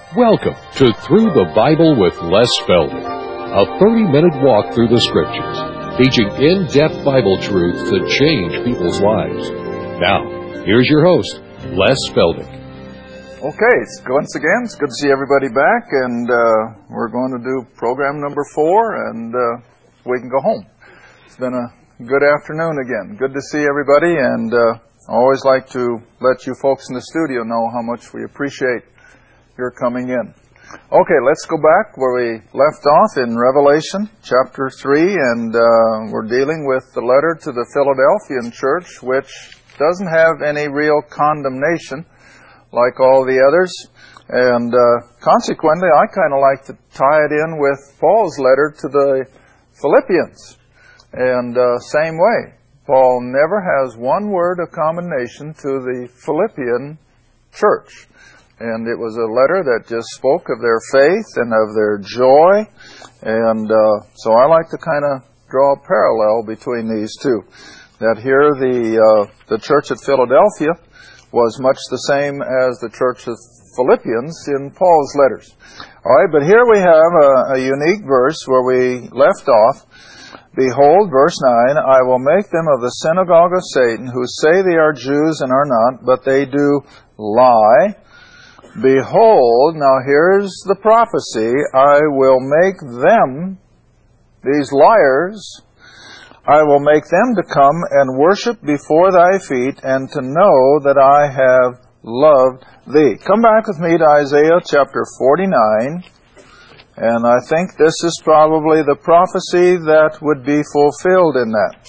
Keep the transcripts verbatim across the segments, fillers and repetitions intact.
Welcome to Through the Bible with Les Feldick, a thirty-minute walk through the Scriptures, teaching in-depth Bible truths that change people's lives. Now, here's your host, Les Feldick. Okay, it's, once again, it's good to see everybody back, and uh, we're going to do program number four, and uh, we can go home. It's been a good afternoon again. Good to see everybody, and uh, I always like to let you folks in the studio know how much we appreciate your coming in. Okay, let's go back where we left off in Revelation chapter three, and uh, we're dealing with the letter to the Philadelphian church, which doesn't have any real condemnation like all the others, and uh, consequently I kind of like to tie it in with Paul's letter to the Philippians, and uh, same way. Paul never has one word of condemnation to the Philippian church. And it was a letter that just spoke of their faith and of their joy. And uh, so I like to kind of draw a parallel between these two. That here the uh, the church at Philadelphia was much the same as the church of Philippians in Paul's letters. All right, but here we have a, a unique verse where we left off. Behold, verse nine, I will make them of the synagogue of Satan, who say they are Jews and are not, but they do lie. Behold, now here's the prophecy, I will make them, these liars, I will make them to come and worship before thy feet, and to know that I have loved thee. Come back with me to Isaiah chapter forty-nine, and I think this is probably the prophecy that would be fulfilled in that.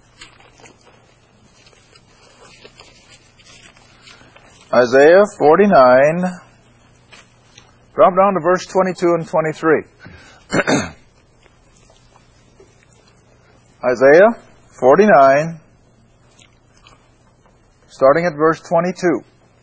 Isaiah forty-nine, drop down to verse twenty-two and twenty-three. Isaiah forty-nine, starting at verse twenty-two.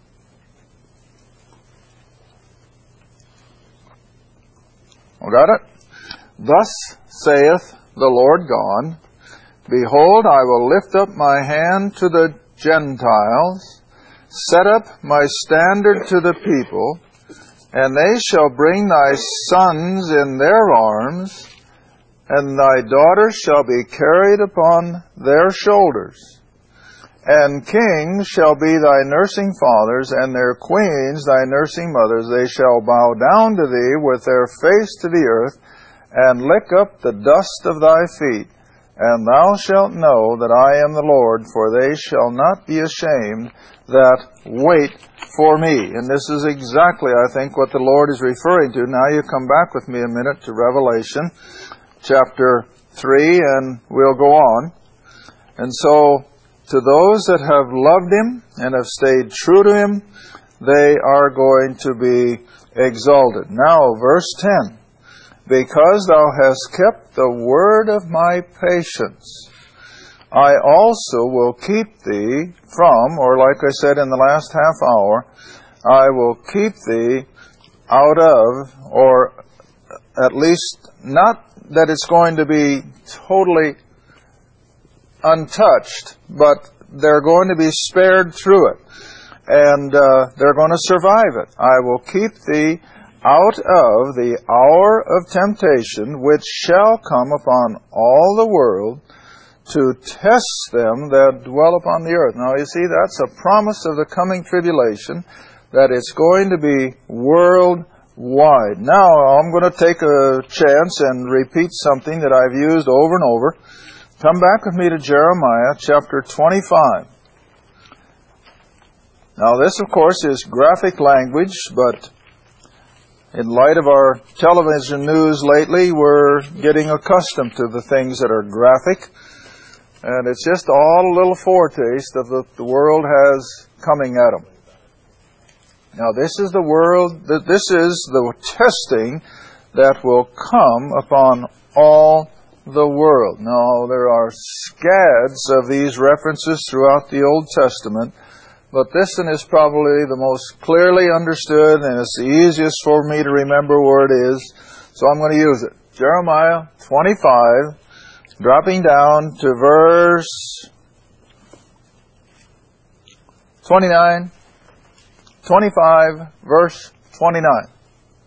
We got it? Thus saith the Lord God, Behold, I will lift up my hand to the Gentiles, set up my standard to the people, and they shall bring thy sons in their arms, and thy daughters shall be carried upon their shoulders. And kings shall be thy nursing fathers, and their queens thy nursing mothers. They shall bow down to thee with their face to the earth, and lick up the dust of thy feet. And thou shalt know that I am the Lord, for they shall not be ashamed that wait for me. And this is exactly, I think, what the Lord is referring to. Now you come back with me a minute to Revelation chapter three, and we'll go on. And so, to those that have loved Him and have stayed true to Him, they are going to be exalted. Now, verse ten. Because thou hast kept the word of my patience, I also will keep thee from, or like I said in the last half hour, I will keep thee out of, or at least not that it's going to be totally untouched, but they're going to be spared through it. And uh, they're going to survive it. I will keep thee out of the hour of temptation, which shall come upon all the world, to test them that dwell upon the earth. Now, you see, that's a promise of the coming tribulation, that it's going to be worldwide. Now, I'm going to take a chance and repeat something that I've used over and over. Come back with me to Jeremiah chapter twenty-five. Now, this, of course, is graphic language, but in light of our television news lately, we're getting accustomed to the things that are graphic. And it's just all a little foretaste of what the world has coming at them. Now, this is the world, this is the testing that will come upon all the world. Now, there are scads of these references throughout the Old Testament, but this one is probably the most clearly understood, and it's the easiest for me to remember where it is, so I'm going to use it. Jeremiah twenty-five, dropping down to verse twenty-nine, twenty-five, verse twenty-nine.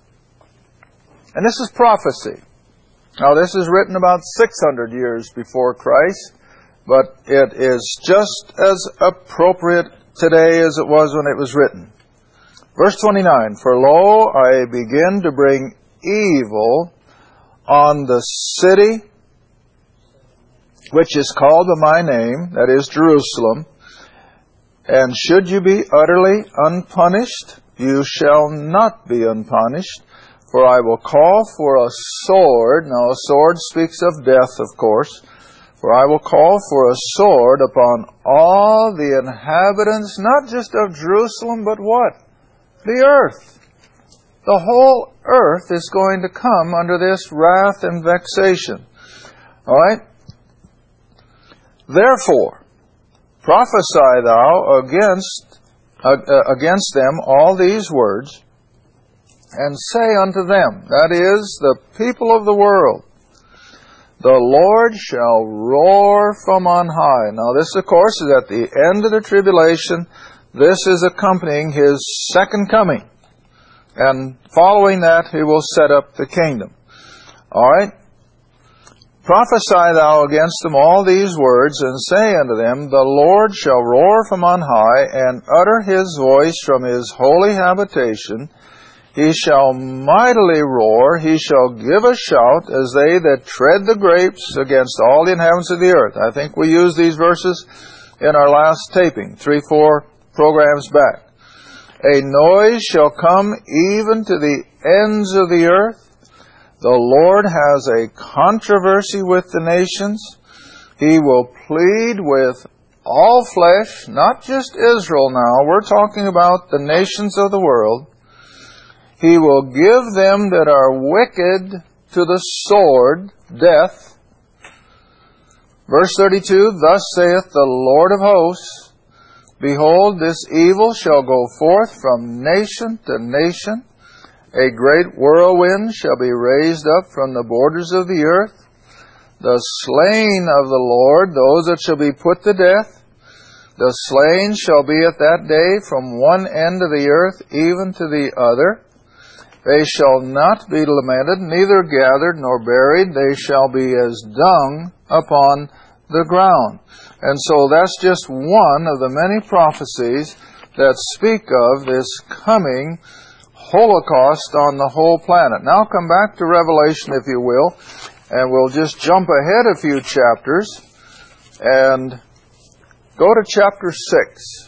And this is prophecy. Now, this is written about six hundred years before Christ, but it is just as appropriate today as it was when it was written. Verse twenty-nine, For lo, I begin to bring evil on the city which is called by my name, that is Jerusalem, and should you be utterly unpunished, you shall not be unpunished, for I will call for a sword. Now, a sword speaks of death, of course. For I will call for a sword upon all the inhabitants, not just of Jerusalem, but what? The earth. The whole earth is going to come under this wrath and vexation. All right? Therefore, prophesy thou against, uh, against them all these words, and say unto them, that is, the people of the world, the Lord shall roar from on high. Now this, of course, is at the end of the tribulation. This is accompanying His second coming. And following that, He will set up the kingdom. All right? Prophesy thou against them all these words, and say unto them, the Lord shall roar from on high, and utter His voice from His holy habitation. He shall mightily roar, He shall give a shout, as they that tread the grapes against all the inhabitants of the earth. I think we used these verses in our last taping, three, four programs back. A noise shall come even to the ends of the earth. The Lord has a controversy with the nations. He will plead with all flesh, not just Israel now. We're talking about the nations of the world. He will give them that are wicked to the sword, death. Verse thirty-two, Thus saith the Lord of hosts, Behold, this evil shall go forth from nation to nation. A great whirlwind shall be raised up from the borders of the earth. The slain of the Lord, those that shall be put to death, the slain shall be at that day from one end of the earth even to the other. They shall not be lamented, neither gathered nor buried. They shall be as dung upon the ground. And so that's just one of the many prophecies that speak of this coming Holocaust on the whole planet. Now come back to Revelation, if you will, and we'll just jump ahead a few chapters and go to chapter six.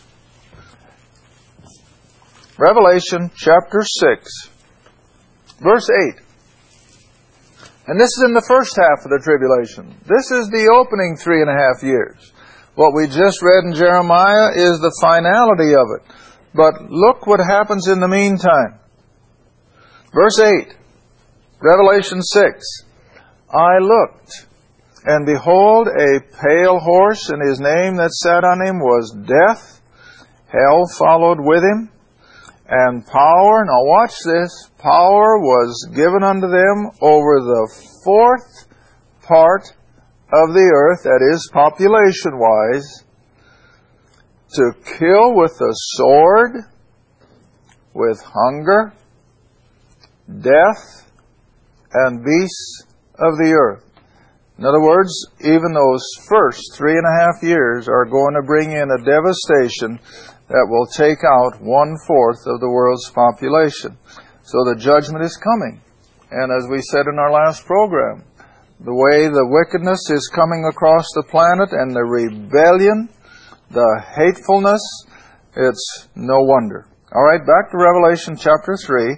Revelation chapter six, verse eight. And this is in the first half of the tribulation. This is the opening three and a half years. What we just read in Jeremiah is the finality of it. But look what happens in the meantime. Verse eight, Revelation six. I looked, and behold, a pale horse, and his name that sat on him was Death. Hell followed with him, and power, now watch this, power was given unto them over the fourth part of the earth, that is, population-wise, to kill with the sword, with hunger, death, and beasts of the earth. In other words, even those first three and a half years are going to bring in a devastation that will take out one-fourth of the world's population. So the judgment is coming. And as we said in our last program, the way the wickedness is coming across the planet and the rebellion, the hatefulness, it's no wonder. All right, back to Revelation chapter three.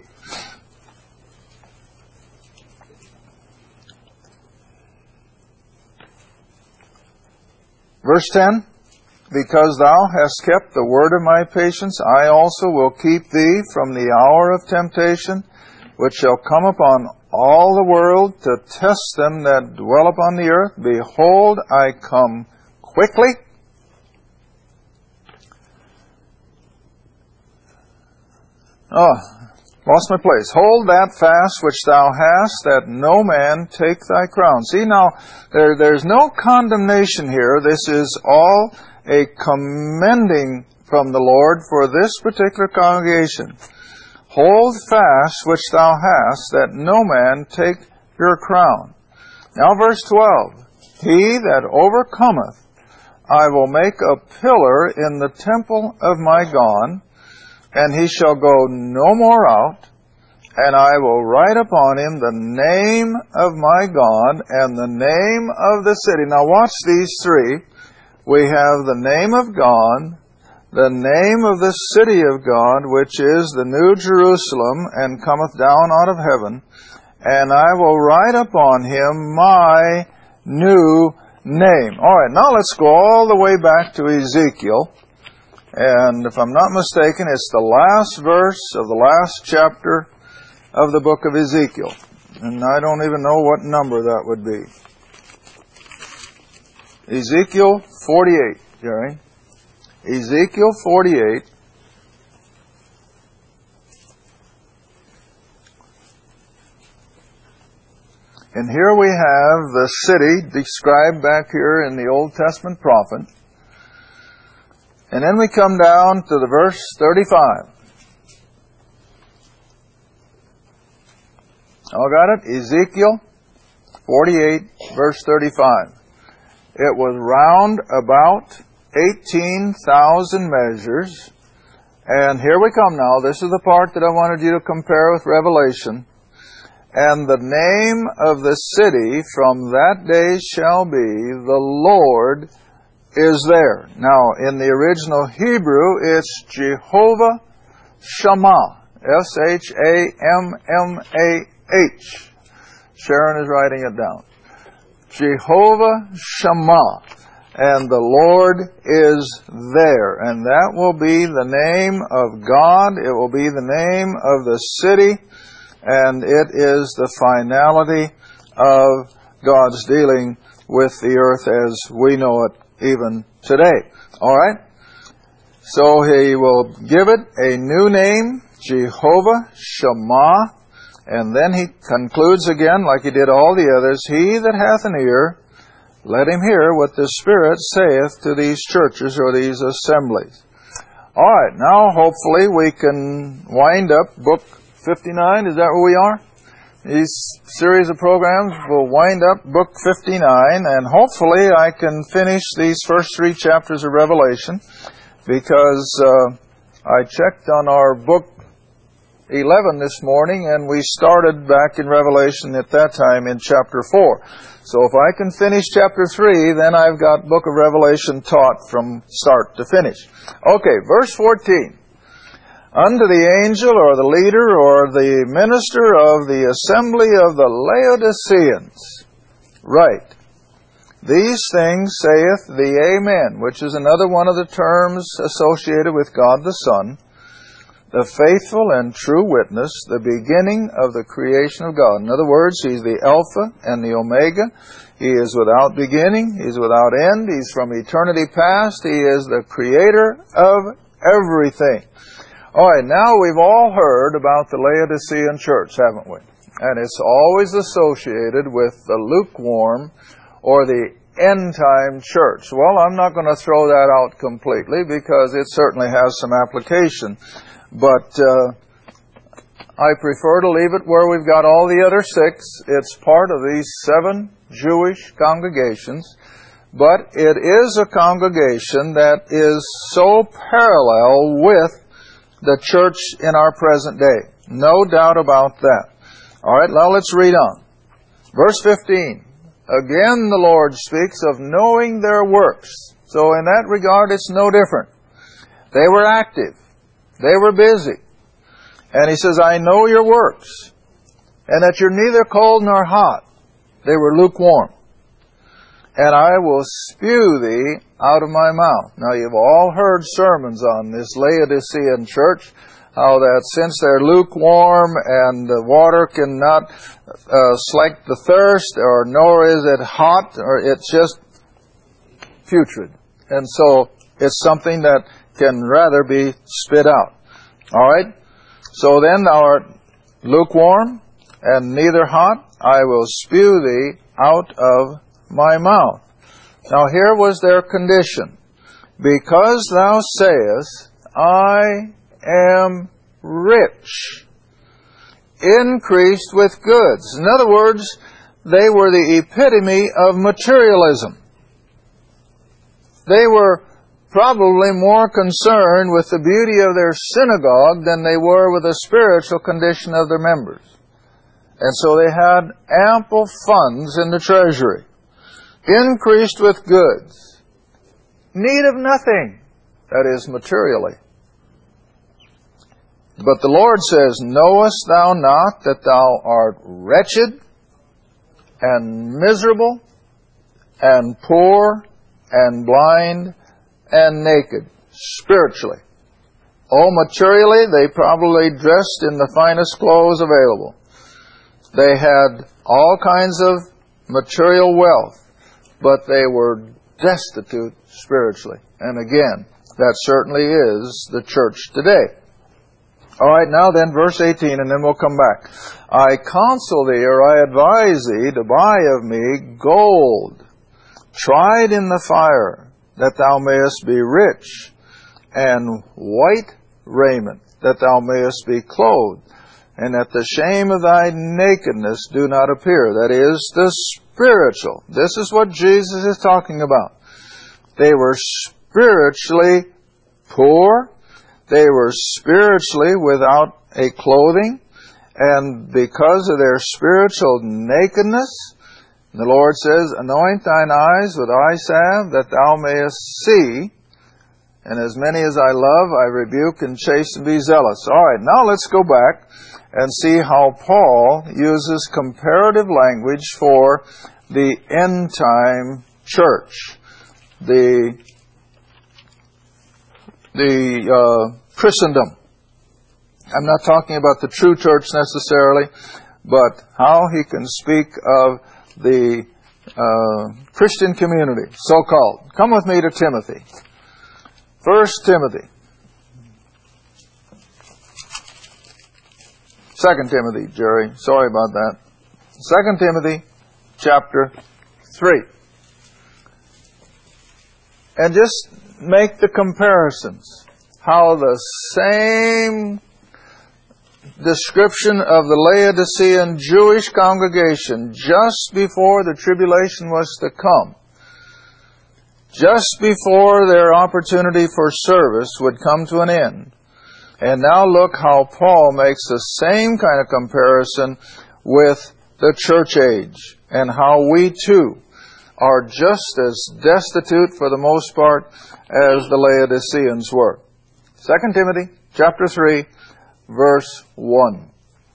Verse ten, Because thou hast kept the word of my patience, I also will keep thee from the hour of temptation, which shall come upon all the world to test them that dwell upon the earth. Behold, I come quickly. Oh, lost my place. Hold that fast which thou hast, that no man take thy crown. See, now, there, there's no condemnation here. This is all a commending from the Lord for this particular congregation. Hold fast which thou hast, that no man take your crown. Now verse twelve. He that overcometh, I will make a pillar in the temple of my God, and he shall go no more out, and I will write upon him the name of my God and the name of the city. Now watch these three. We have the name of God, the name of the city of God, which is the New Jerusalem, and cometh down out of heaven, and I will write upon him my new name. All right, now let's go all the way back to Ezekiel. And if I'm not mistaken, it's the last verse of the last chapter of the book of Ezekiel. And I don't even know what number that would be. Ezekiel forty-eight, Jerry. Ezekiel forty-eight. And here we have the city described back here in the Old Testament prophet. And then we come down to the verse thirty-five. All got it? Ezekiel forty-eight, verse thirty-five. It was round about eighteen thousand measures. And here we come now. This is the part that I wanted you to compare with Revelation. And the name of the city from that day shall be, the Lord is there. Now, in the original Hebrew, it's Jehovah Shammah. S H A M M A H. Sharon is writing it down. Jehovah Shammah. And the Lord is there. And that will be the name of God. It will be the name of the city. And it is the finality of God's dealing with the earth as we know it even today. All right? So He will give it a new name, Jehovah Shammah. And then He concludes again, like He did all the others, He that hath an ear, let him hear what the Spirit saith to these churches or these assemblies. All right, now hopefully we can wind up Book fifty-nine. Is that where we are? These series of programs will wind up Book fifty-nine, and hopefully I can finish these first three chapters of Revelation, because uh, I checked on our Book eleven this morning, and we started back in Revelation at that time in chapter four. So if I can finish chapter three, then I've got Book of Revelation taught from start to finish. Okay, verse fourteen. Unto the angel, or the leader, or the minister of the assembly of the Laodiceans, write, These things saith the Amen, which is another one of the terms associated with God the Son, the faithful and true witness, the beginning of the creation of God. In other words, He's the Alpha and the Omega. He is without beginning. He's without end. He's from eternity past. He is the creator of everything. All right, now we've all heard about the Laodicean church, haven't we? And it's always associated with the lukewarm or the end-time church. Well, I'm not going to throw that out completely, because it certainly has some application. But uh, I prefer to leave it where we've got all the other six. It's part of these seven Jewish congregations. But it is a congregation that is so parallel with the church in our present day. No doubt about that. All right, now let's read on. Verse fifteen. Again the Lord speaks of knowing their works. So in that regard, it's no different. They were active. They were busy. And He says, I know your works, and that you're neither cold nor hot. They were lukewarm. And I will spew thee out of my mouth. Now, you've all heard sermons on this Laodicean church, how that since they're lukewarm and the water cannot uh, slake the thirst, or nor is it hot, or it's just putrid. And so it's something that can rather be spit out. All right? So then thou art lukewarm and neither hot, I will spew thee out of my mouth. Now here was their condition. Because thou sayest, I am rich, increased with goods. In other words, they were the epitome of materialism. They were probably more concerned with the beauty of their synagogue than they were with the spiritual condition of their members. And so they had ample funds in the treasury, increased with goods, need of nothing, that is, materially. But the Lord says, knowest thou not that thou art wretched and miserable and poor and blind and naked, spiritually? Oh, materially, they probably dressed in the finest clothes available. They had all kinds of material wealth, but they were destitute spiritually. And again, that certainly is the church today. All right, now then, verse eighteen, and then we'll come back. I counsel thee, or I advise thee, to buy of me gold, tried in the fire, that thou mayest be rich, and white raiment, that thou mayest be clothed, and that the shame of thy nakedness do not appear. That is, the spiritual. This is what Jesus is talking about. They were spiritually poor. They were spiritually without a clothing. And because of their spiritual nakedness, the Lord says, anoint thine eyes with eye salve, that thou mayest see. And as many as I love, I rebuke and chasten, be zealous. All right, now let's go back and see how Paul uses comparative language for the end time church, the the uh, Christendom. I'm not talking about the true church necessarily, but how he can speak of the uh, Christian community, so-called. Come with me to Timothy. First Timothy. Second Timothy, Jerry. Sorry about that. Second Timothy, chapter three. And just make the comparisons. How the same description of the Laodicean Jewish congregation just before the tribulation was to come, just before their opportunity for service would come to an end. And now look how Paul makes the same kind of comparison with the church age, and how we too are just as destitute for the most part as the Laodiceans were. Second Timothy chapter three, verse one.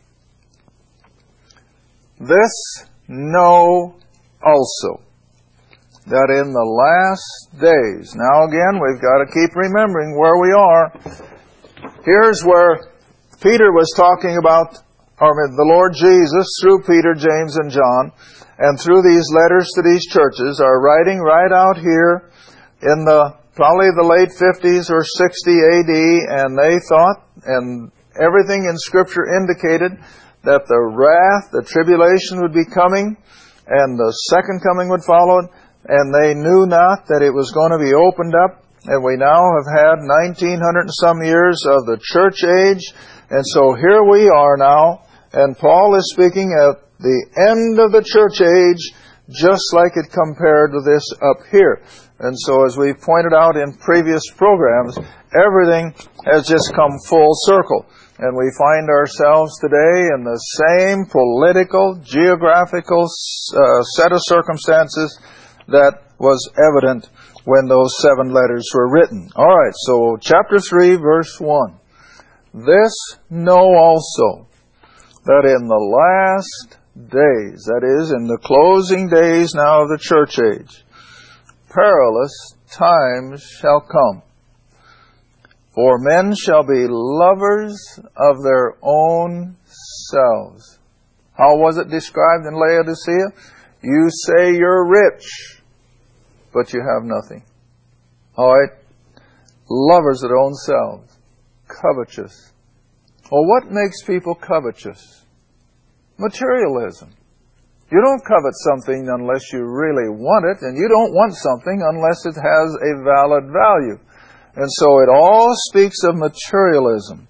This know also, that in the last days. Now again, we've got to keep remembering where we are. Here's where Peter was talking about, or the Lord Jesus, through Peter, James, and John, and through these letters to these churches, are writing right out here in the probably the late fifties or sixty A D, and they thought, and everything in Scripture indicated, that the wrath, the tribulation would be coming, and the second coming would follow it, and they knew not that it was going to be opened up. And we now have had nineteen hundred and some years of the church age. And so here we are now, and Paul is speaking at the end of the church age, just like it compared to this up here. And so as we've pointed out in previous programs, everything has just come full circle. And we find ourselves today in the same political, geographical uh, set of circumstances that was evident when those seven letters were written. All right, so chapter three, verse one. This know also, that in the last days, that is, in the closing days now of the church age, perilous times shall come. For men shall be lovers of their own selves. How was it described in Laodicea? You say you're rich, but you have nothing. All right? Lovers of their own selves. Covetous. Well, what makes people covetous? Materialism. You don't covet something unless you really want it, and you don't want something unless it has a valid value. And so it all speaks of materialism.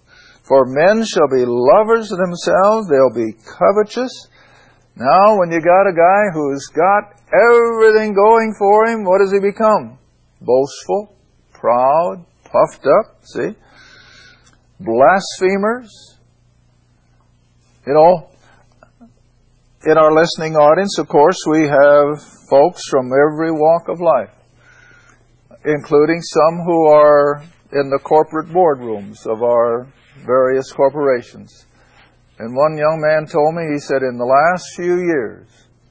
For men shall be lovers of themselves, they'll be covetous. Now, when you got a guy who's got everything going for him, what does he become? Boastful, proud, puffed up, see? Blasphemers. You know, in our listening audience, of course, we have folks from every walk of life, including some who are in the corporate boardrooms of our various corporations. And one young man told me, he said, in the last few years,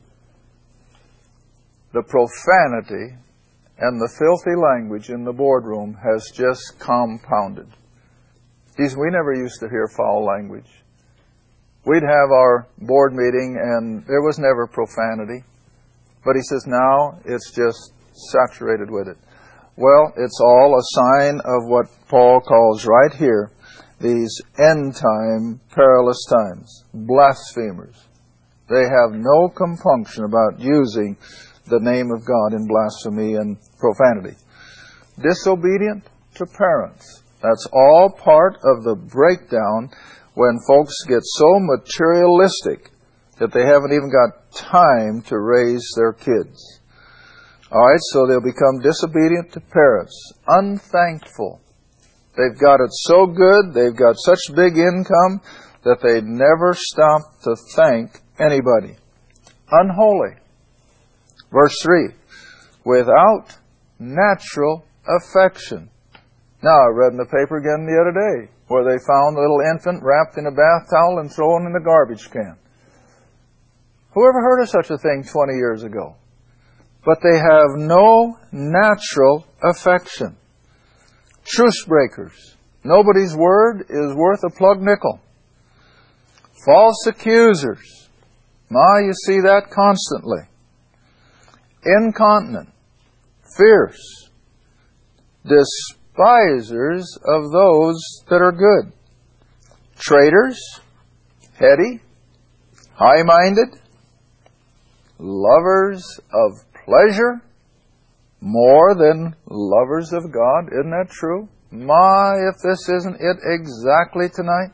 the profanity and the filthy language in the boardroom has just compounded. He said, we never used to hear foul language. We'd have our board meeting and there was never profanity. But he says now it's just saturated with it. Well, it's all a sign of what Paul calls right here, these end-time perilous times. Blasphemers. They have no compunction about using the name of God in blasphemy and profanity. Disobedient to parents. That's all part of the breakdown when folks get so materialistic that they haven't even got time to raise their kids. All right, so they'll become disobedient to parents, unthankful. They've got it so good, they've got such big income that they never stop to thank anybody. Unholy. Verse three, without natural affection. Now, I read in the paper again the other day where they found a little infant wrapped in a bath towel and thrown in the garbage can. Who ever heard of such a thing twenty years ago? But they have no natural affection. Truce breakers. Nobody's word is worth a plug nickel. False accusers. Ma, you see that constantly. Incontinent. Fierce. Despisers of those that are good. Traitors. Heady. High-minded. Lovers of pleasure more than lovers of God. Isn't that true? My, if this isn't it exactly tonight.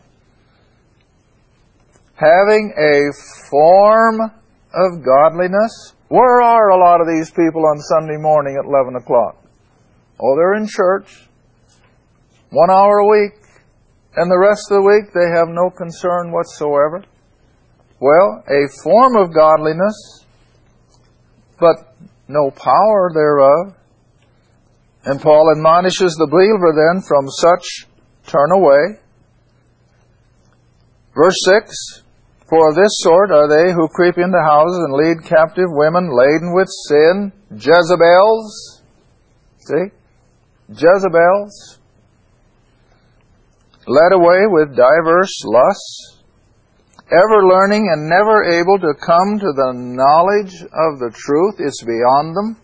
Having a form of godliness. Where are a lot of these people on Sunday morning at eleven o'clock? Oh, they're in church. One hour a week. And the rest of the week they have no concern whatsoever. Well, a form of godliness, but no power thereof. And Paul admonishes the believer then, from such turn away. Verse six, for of this sort are they who creep into houses and lead captive women laden with sin, Jezebels. See? Jezebels. Led away with diverse lusts, ever learning and never able to come to the knowledge of the truth. It's beyond them.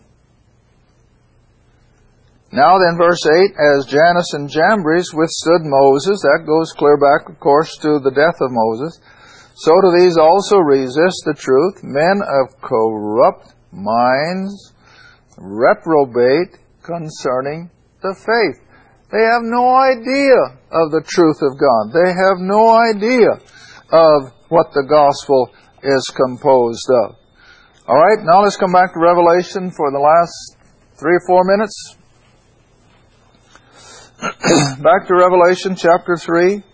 Now then, verse eight, as Jannes and Jambres withstood Moses, that goes clear back, of course, to the death of Moses, so do these also resist the truth, men of corrupt minds, reprobate concerning the faith. They have no idea of the truth of God. They have no idea of what the gospel is composed of. All right, now let's come back to Revelation for the last three or four minutes. Back to Revelation chapter three.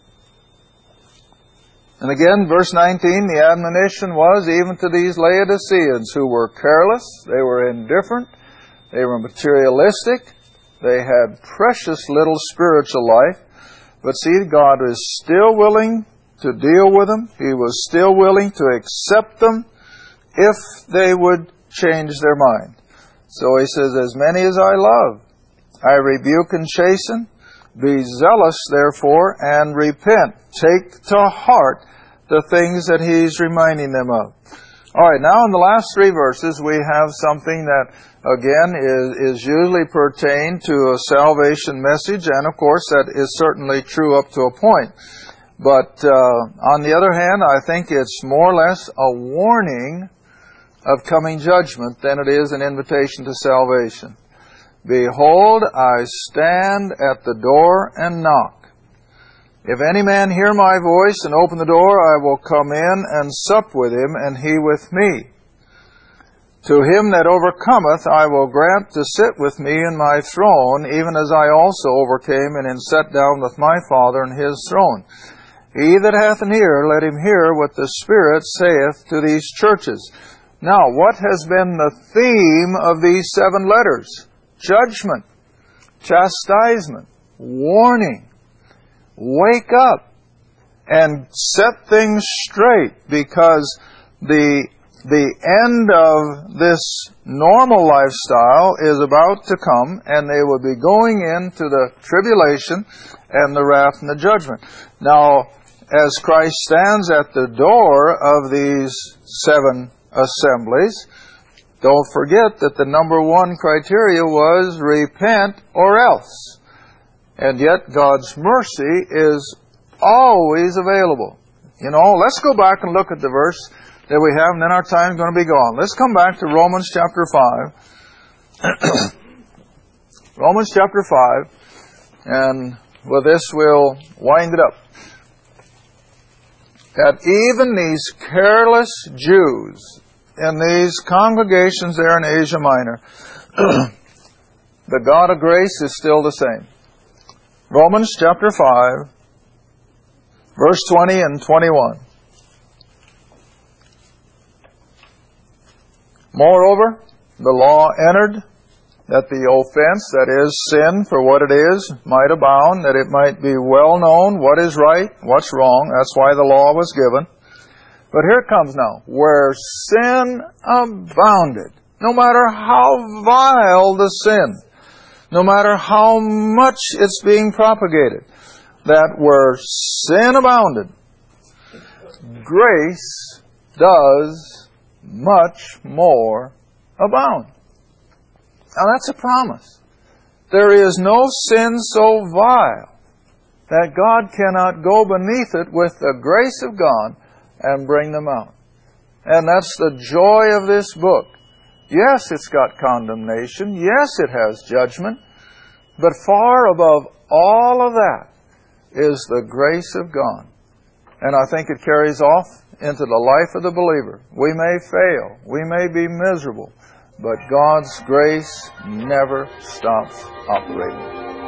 And again, verse nineteen, the admonition was even to these Laodiceans who were careless, they were indifferent, they were materialistic, they had precious little spiritual life. But see, God is still willing to deal with them. He was still willing to accept them if they would change their mind. So he says, as many as I love, I rebuke and chasten. Be zealous, therefore, and repent. Take to heart the things that he's reminding them of. All right, now in the last three verses, we have something that, again, is, is usually pertained to a salvation message, and of course, that is certainly true up to a point. But uh, on the other hand, I think it's more or less a warning of coming judgment than it is an invitation to salvation. Behold, I stand at the door and knock. If any man hear my voice and open the door, I will come in and sup with him, and he with me. To him that overcometh I will grant to sit with me in my throne, even as I also overcame and am set down with my Father in his throne. He that hath an ear, let him hear what the Spirit saith to these churches. Now, what has been the theme of these seven letters? Judgment, chastisement, warning. Wake up and set things straight, because the the end of this normal lifestyle is about to come, and they will be going into the tribulation and the wrath and the judgment. Now, as Christ stands at the door of these seven assemblies, don't forget that the number one criteria was repent or else. And yet God's mercy is always available. You know, let's go back and look at the verse that we have, and then our time is going to be gone. Let's come back to Romans chapter five. Romans chapter five, and with this we'll wind it up. That even these careless Jews in these congregations there in Asia Minor, the God of grace is still the same. Romans chapter five, verse twenty and twenty-one. Moreover, the law entered, that the offense, that is, sin for what it is, might abound, that it might be well known what is right, what's wrong. That's why the law was given. But here it comes now. Where sin abounded, no matter how vile the sin, no matter how much it's being propagated, that where sin abounded, grace does much more abound. Now that's a promise. There is no sin so vile that God cannot go beneath it with the grace of God and bring them out. And that's the joy of this book. Yes, it's got condemnation. Yes, it has judgment. But far above all of that is the grace of God. And I think it carries off into the life of the believer. We may fail. We may be miserable. But God's grace never stops operating.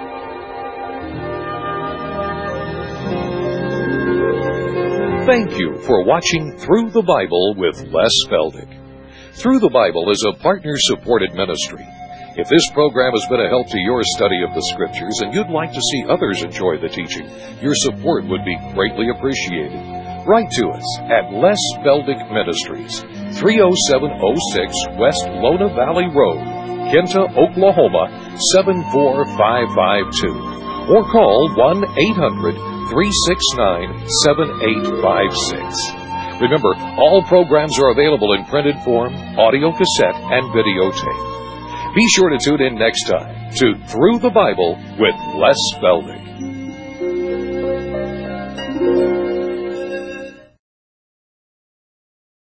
Thank you for watching Through the Bible with Les Feldick. Through the Bible is a partner-supported ministry. If this program has been a help to your study of the Scriptures and you'd like to see others enjoy the teaching, your support would be greatly appreciated. Write to us at Les Feldick Ministries, three oh seven oh six West Lona Valley Road, Kinta, Oklahoma, seven four five five two. Or call one eight hundred three six nine seven eight five six. Remember, all programs are available in printed form, audio cassette, and videotape. Be sure to tune in next time to Through the Bible with Les Feldick.